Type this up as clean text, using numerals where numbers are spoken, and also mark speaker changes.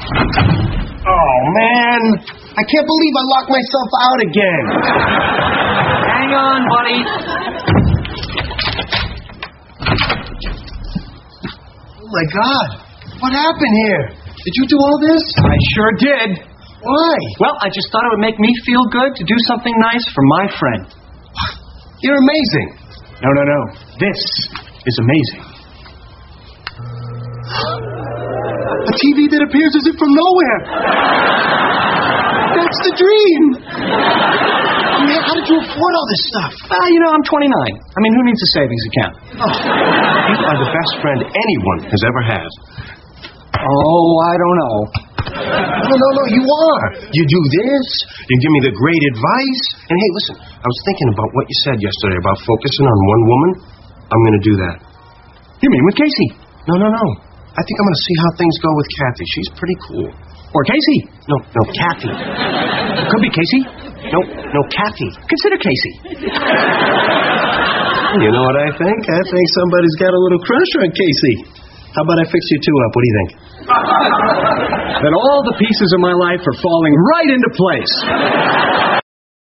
Speaker 1: Oh, man. I can't believe I locked myself out again.
Speaker 2: Hang on, buddy.
Speaker 1: Oh, my God. What happened here? Did you do all this?
Speaker 2: I sure did.
Speaker 1: Why?
Speaker 2: Well, I just thought it would make me feel good to do something nice for my friend.
Speaker 1: You're amazing.
Speaker 2: No. This is amazing.
Speaker 1: A TV that appears as if from nowhere. That's the dream. Man, how did you afford all this stuff?
Speaker 2: I'm 29. I mean, who needs a savings account?
Speaker 1: Oh, you are the best friend anyone has ever had.
Speaker 2: Oh, I don't know.
Speaker 1: No, you are. You do this. You give me the great advice. And hey, listen, I was thinking about what you said yesterday about focusing on one woman. I'm going to do that.
Speaker 2: You mean with Casey?
Speaker 1: No. I think I'm going to see how things go with Kathy. She's pretty cool.
Speaker 2: Or Casey?
Speaker 1: No, Kathy.
Speaker 2: Could be Casey.
Speaker 1: No, Kathy.
Speaker 2: Consider Casey.
Speaker 1: You know what I think? I think somebody's got a little crush on Casey. How about I fix you two up? What do you think?
Speaker 2: Then all the pieces of my life are falling right into place.